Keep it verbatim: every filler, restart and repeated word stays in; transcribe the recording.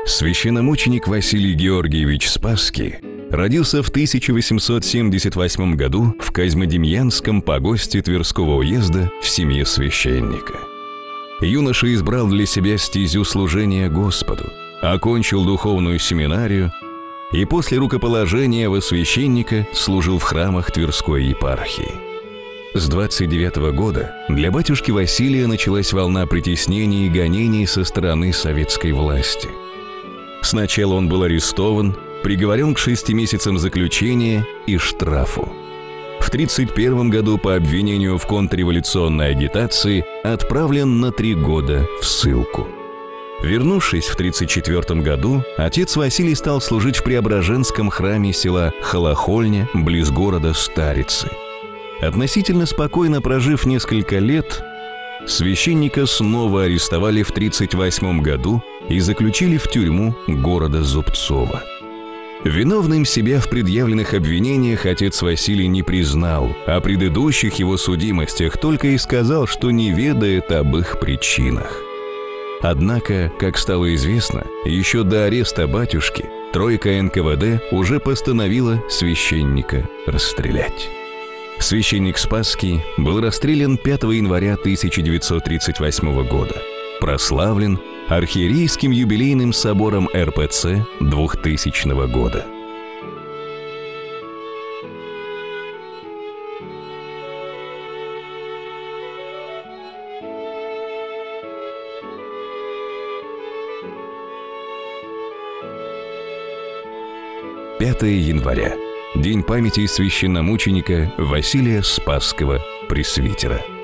Священномученик Василий Георгиевич Спасский родился в тысяча восемьсот семьдесят восьмом году в Козьмодемьянском погосте Тверского уезда в семье священника. Юноша избрал для себя стезю служения Господу, окончил духовную семинарию и после рукоположения во священника служил в храмах Тверской епархии. С двадцать девятого года для батюшки Василия началась волна притеснений и гонений со стороны советской власти. Сначала он был арестован, приговорен к шести месяцам заключения и штрафу. В тридцать первом году по обвинению в контрреволюционной агитации отправлен на три года в ссылку. Вернувшись в тридцать четвертом году, отец Василий стал служить в Преображенском храме села Холохольня, близ города Старицы. Относительно спокойно прожив несколько лет, священника снова арестовали в тридцать восьмом году и заключили в тюрьму города Зубцова. Виновным себя в предъявленных обвинениях отец Василий не признал, а предыдущих его судимостях только и сказал, что не ведает об их причинах. Однако, как стало известно, еще до ареста батюшки тройка эн ка вэ дэ уже постановила священника расстрелять. Священник Спасский был расстрелян пятого января тысяча девятьсот тридцать восьмого года, прославлен архиерейским юбилейным собором эр пэ цэ двухтысячного года. пятого января. День памяти священномученика Василия Спасского, пресвитера.